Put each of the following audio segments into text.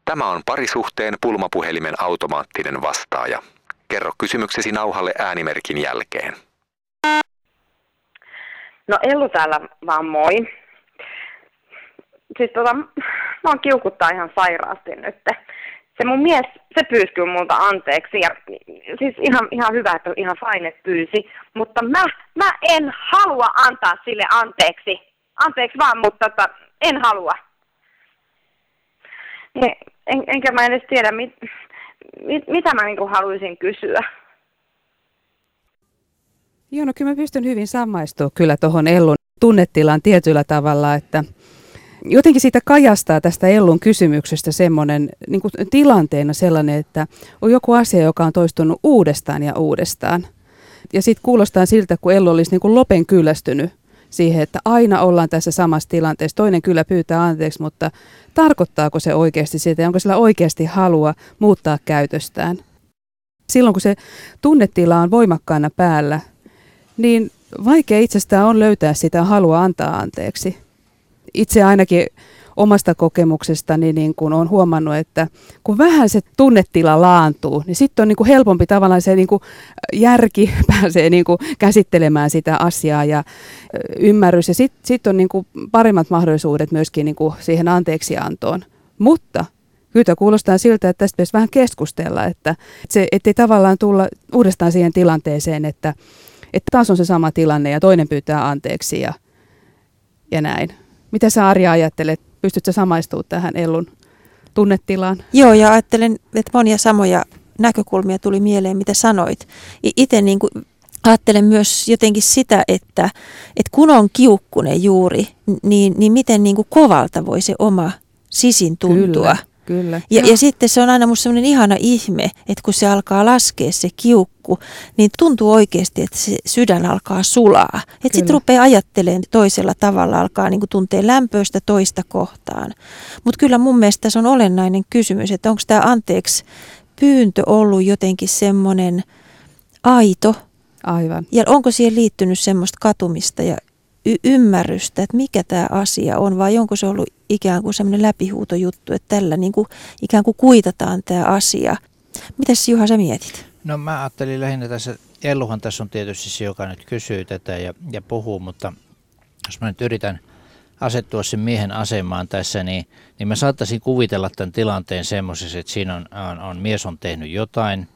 Tämä on Parisuhteen pulmapuhelimen automaattinen vastaaja. Kerro kysymyksesi nauhalle äänimerkin jälkeen. No Ellu täällä vaan moi. Siis mä oon kiukuttaa ihan sairaasti nyt. Se mun mies, se pyysi kyllä multa anteeksi. Ja, siis ihan hyvä, että ihan fine, että pyysi. Mutta mä en halua antaa sille anteeksi. Anteeksi vaan, mutta en halua. Enkä mä edes tiedä, mitä mä niinku haluaisin kysyä. Joo, no kyllä mä pystyn hyvin samaistumaan kyllä tuohon Ellun tunnetilaan tietyllä tavalla, että jotenkin siitä kajastaa tästä Ellun kysymyksestä semmoinen niin kuin tilanteena sellainen, että on joku asia, joka on toistunut uudestaan ja uudestaan. Ja sitten kuulostaa siltä, kun Ellu olisi niin kuin lopen kyllästynyt siihen, että aina ollaan tässä samassa tilanteessa. Toinen kyllä pyytää anteeksi, mutta tarkoittaako se oikeasti sitä ja onko sillä oikeasti halua muuttaa käytöstään? Silloin kun se tunnetila on voimakkaana päällä, niin vaikea itsestään on löytää sitä halua antaa anteeksi. Itse ainakin omasta kokemuksestani niin kun olen huomannut, että kun vähän se tunnetila laantuu, niin sitten on niin kuin helpompi tavallaan se niin kuin järki pääsee niin kuin käsittelemään sitä asiaa ja ymmärrys. Ja sitten on niin kuin paremmat mahdollisuudet myöskin niin kuin siihen anteeksiantoon. Mutta kyllä kuulostaa siltä, että tästä pitäisi vähän keskustella, että se ettei tavallaan tulla uudestaan siihen tilanteeseen, että taas on se sama tilanne ja toinen pyytää anteeksi ja näin. Mitä sä Arja ajattelet? Pystytkö samaistumaan tähän Ellun tunnetilaan? Joo, ja ajattelen, että monia samoja näkökulmia tuli mieleen, mitä sanoit. Itse niin kuin ajattelen myös jotenkin sitä, että kun on kiukkunen juuri, niin miten niin kuin kovalta voi se oma sisin tuntua. Kyllä. Ja sitten se on aina musta sellainen ihana ihme, että kun se alkaa laskea se kiukku, niin tuntuu oikeasti, että se sydän alkaa sulaa. Että sitten rupeaa ajattelemaan toisella tavalla, alkaa niin kuin tuntea lämpöistä toista kohtaan. Mutta kyllä mun mielestä tässä on olennainen kysymys, että onko tämä anteeksi pyyntö ollut jotenkin semmoinen aito. Aivan. Ja onko siihen liittynyt semmoista katumista ja ymmärrystä, että mikä tämä asia on, vai onko se ollut ikään kuin semmoinen läpihuutojuttu, että tällä niin kuin ikään kuin kuitataan tämä asia. Mitäs Juha sä mietit? No mä ajattelin lähinnä tässä, Elluhan tässä on tietysti se, joka nyt kysyy tätä ja puhuu, mutta jos mä nyt yritän asettua sen miehen asemaan tässä, niin mä saattaisin kuvitella tämän tilanteen semmoisessa, että siinä on mies on tehnyt jotain,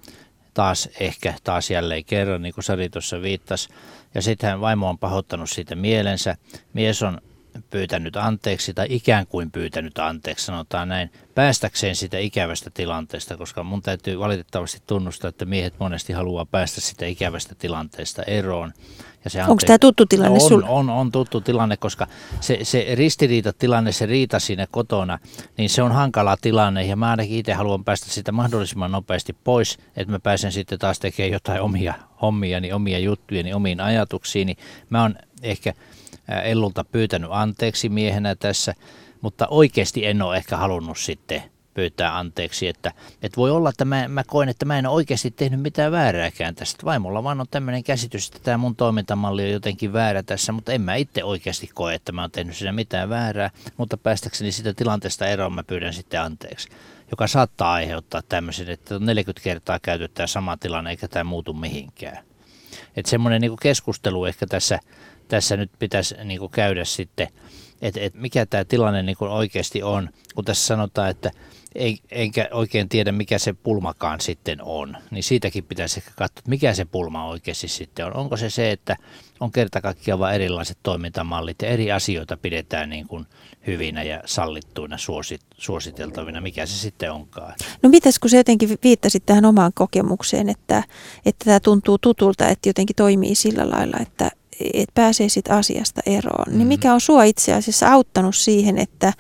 taas jälleen kerran, niin kuin Sari tuossa viittasi, ja sitten hän vaimo on pahoittanut siitä mielensä, mies on pyytänyt anteeksi tai ikään kuin pyytänyt anteeksi, sanotaan näin, päästäkseen sitä ikävästä tilanteesta, koska mun täytyy valitettavasti tunnustaa, että miehet monesti haluaa päästä sitä ikävästä tilanteesta eroon. Ja onko tämä tuttu tilanne sulle? On tuttu tilanne, koska se ristiriitatilanne, se riita siinä kotona, niin se on hankala tilanne ja mä ainakin itse haluan päästä sitä mahdollisimman nopeasti pois, että mä pääsen sitten taas tekemään jotain omia hommiani, omia juttuja, omiin ajatuksiini. Mä oon ehkä Ellulta pyytänyt anteeksi miehenä tässä, mutta oikeasti en ole ehkä halunnut sitten pyytää anteeksi, että voi olla, että mä koen, että mä en ole oikeasti tehnyt mitään väärääkään tästä. Vaimolla vaan on tämmöinen käsitys, että tämä mun toimintamalli on jotenkin väärä tässä, mutta en mä itse oikeasti koe, että mä oon tehnyt siinä mitään väärää, mutta päästäkseni sitä tilanteesta eroon mä pyydän sitten anteeksi, joka saattaa aiheuttaa tämmöisen, että 40 kertaa käytetään sama tilanne eikä tämä muutu mihinkään. Että semmoinen niin kuin keskustelu ehkä tässä nyt pitäisi niin kuin käydä sitten, että mikä tämä tilanne niin kuin oikeasti on, kun tässä sanotaan, että enkä oikein tiedä, mikä se pulmakaan sitten on, niin siitäkin pitäisi ehkä katsoa, että mikä se pulma oikeasti sitten on. Onko se, että on kerta kaikkiaan vain erilaiset toimintamallit ja eri asioita pidetään niin kuin hyvinä ja sallittuina, suositeltavina, mikä se sitten onkaan? No mitäs, kun sä jotenkin viittasit tähän omaan kokemukseen, että tämä tuntuu tutulta, että jotenkin toimii sillä lailla, että pääsee siitä asiasta eroon. Niin mikä on sua itse asiassa auttanut siihen, että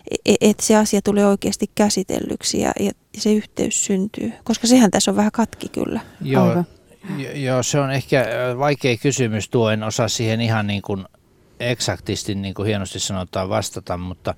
se asia tulee oikeasti käsitellyksi ja se yhteys syntyy? Koska sehän tässä on vähän katki kyllä. Joo, se on ehkä vaikea kysymys tuo. En osaa siihen ihan niin kuin eksaktisti, niin kuin hienosti sanotaan, vastata, mutta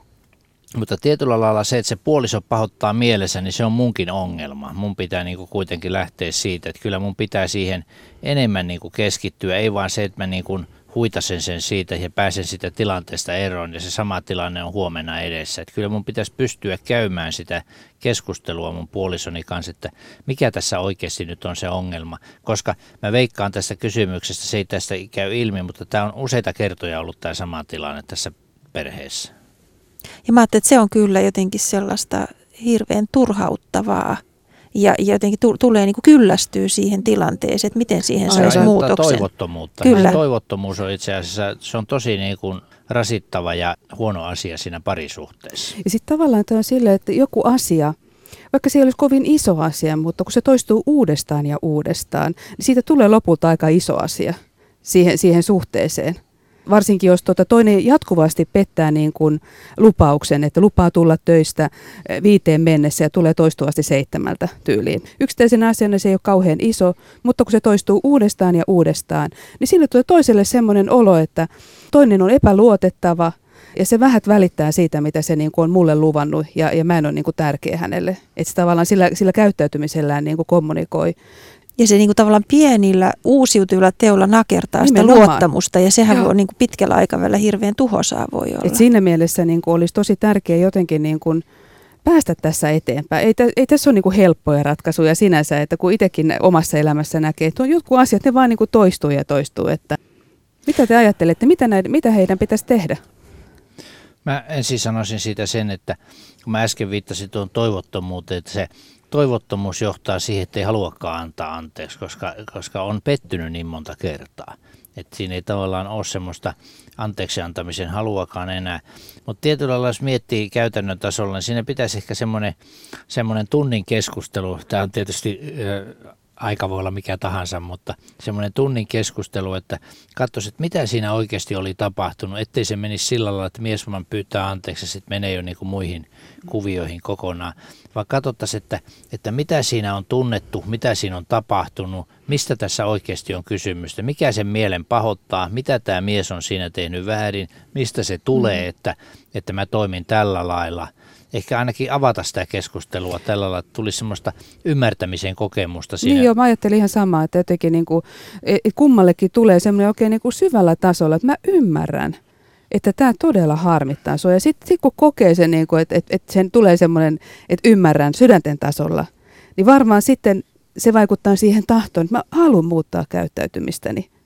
tietyllä lailla se, että se puoliso pahoittaa mielessä, niin se on munkin ongelma. Mun pitää niin kuin kuitenkin lähteä siitä, että kyllä mun pitää siihen enemmän niin kuin keskittyä. Ei vaan se, että mä niin kuin huitasen sen siitä ja pääsen sitä tilanteesta eroon ja se sama tilanne on huomenna edessä. Että kyllä mun pitäisi pystyä käymään sitä keskustelua mun puolisoni kanssa, että mikä tässä oikeasti nyt on se ongelma. Koska mä veikkaan tästä kysymyksestä, se ei tästä käy ilmi, mutta tämä on useita kertoja ollut tämä sama tilanne tässä perheessä. Ja mä ajattelin, että se on kyllä jotenkin sellaista hirveän turhauttavaa. Ja jotenkin tulee niin kuin kyllästyy siihen tilanteeseen, että miten siihen saisi muutoksen. Toivottomuutta. Kyllä. Toivottomuus on itse asiassa, se on tosi niin kuin rasittava ja huono asia siinä parisuhteessa. Ja sitten tavallaan tämä on silleen, että joku asia, vaikka se ei olisi kovin iso asia, mutta kun se toistuu uudestaan ja uudestaan, niin siitä tulee lopulta aika iso asia siihen suhteeseen. Varsinkin jos toinen jatkuvasti pettää niin kuin lupauksen, että lupaa tulla töistä 5 mennessä ja tulee toistuvasti 7 tyyliin. Yksittäisenä asiana se ei ole kauhean iso, mutta kun se toistuu uudestaan ja uudestaan, niin sille tulee toiselle semmoinen olo, että toinen on epäluotettava ja se vähät välittää siitä, mitä se niin kuin on mulle luvannut ja mä en ole niin kuin tärkeä hänelle. Että se tavallaan sillä käyttäytymisellään niin kuin kommunikoi. Ja se niin kuin tavallaan pienillä uusiutuvilla teolla nakertaa Nimenomaan. sitä luottamusta ja sehän voi niin kuin pitkällä aikavälillä hirveän tuhoisaa voi olla. Et siinä mielessä niin kuin olisi tosi tärkeää jotenkin niin kuin päästä tässä eteenpäin. Ei tässä ole niin kuin helppoja ratkaisuja sinänsä, että kun itsekin omassa elämässä näkee, että jotkut asiat ne vaan niin kuin toistuu ja toistuu. Että mitä te ajattelette, mitä heidän pitäisi tehdä? Mä ensin sanoisin siitä sen, että kun mä äsken viittasin tuon toivottomuuteen, että se toivottomuus johtaa siihen, että ei haluakaan antaa anteeksi, koska on pettynyt niin monta kertaa. Että siinä ei tavallaan ole semmoista anteeksi antamisen haluakaan enää. Mutta tietyllä lailla, jos miettii käytännön tasolla, niin siinä pitäisi ehkä semmoinen tunnin keskustelu. Tämä on tietysti aika voi olla mikä tahansa, mutta semmoinen tunnin keskustelu, että katsoisi, että mitä siinä oikeasti oli tapahtunut, ettei se menisi sillä lailla, että mies vaan pyytää anteeksi ja sitten menee jo niin kuin muihin kuvioihin kokonaan, vaan katsottaisiin, että mitä siinä on tunnettu, mitä siinä on tapahtunut, mistä tässä oikeasti on kysymystä, mikä sen mielen pahoittaa, mitä tämä mies on siinä tehnyt väärin, mistä se tulee, että mä toimin tällä lailla. Ehkä ainakin avata sitä keskustelua tällä lailla, että tulisi semmoista ymmärtämisen kokemusta siinä. Niin joo, mä ajattelin ihan samaa, että jotenkin niin kuin, kummallekin tulee semmoinen oikein niin kuin syvällä tasolla, että mä ymmärrän, että tämä todella harmittaa sua. Ja sitten kun kokee sen, niin kuin, että sen tulee semmoinen, että ymmärrän sydänten tasolla, niin varmaan sitten se vaikuttaa siihen tahtoon, että mä haluan muuttaa käyttäytymistäni.